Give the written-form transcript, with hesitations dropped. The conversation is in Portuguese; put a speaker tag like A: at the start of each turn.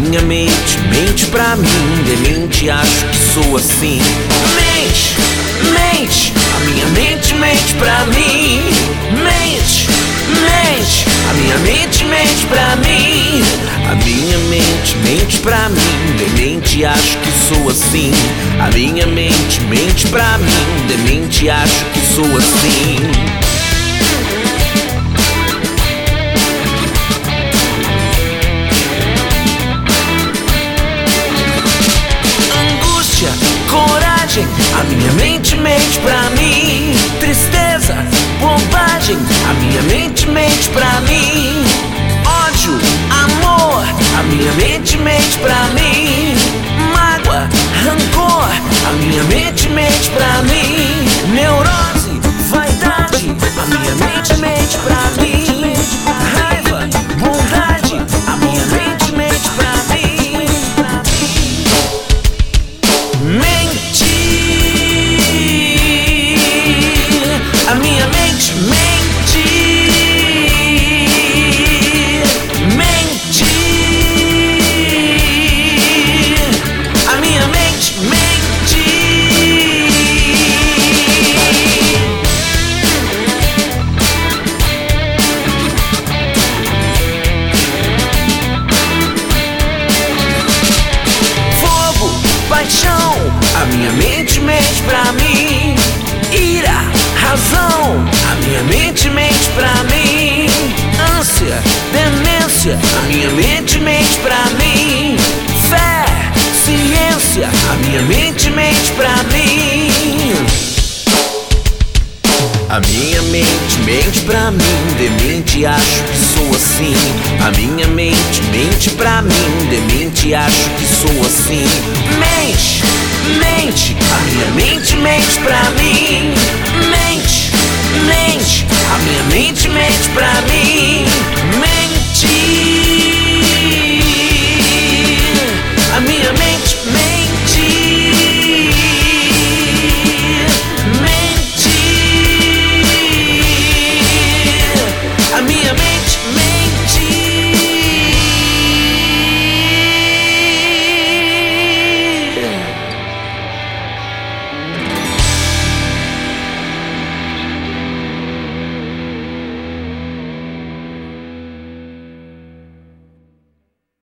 A: minha mente mente pra mim, demente, acho que sou assim. Mente, mente, a minha mente mente pra mim. Mente, mente, a minha mente mente pra mim. A minha mente mente pra mim, demente, acho que sou assim. A minha mente mente pra mim, demente, acho que sou assim. Coragem, a minha mente mente pra mim. Tristeza, bobagem, a minha mente mente pra mim. Ódio, amor, a minha mente mente pra mim. Mágoa, rancor, a minha mente mente pra mim. Neurose, vaidade, a minha mente mente pra mim. Raiva, bondade, a minha mente mente pra mim. A minha mente mente, mente. A minha mente mente. Fogo, paixão, a minha mente mente pra mim. Ira, razão, a minha mente mente pra mim. Ânsia, demência, a minha mente mente pra mim. Fé, ciência, a minha mente mente pra mim. A minha mente mente pra mim, demente, acho que sou assim. A minha mente mente pra mim, demente, acho que sou assim. Mente, mente, a minha mente mente pra mim. Mente, mente, a minha mente mente pra mim.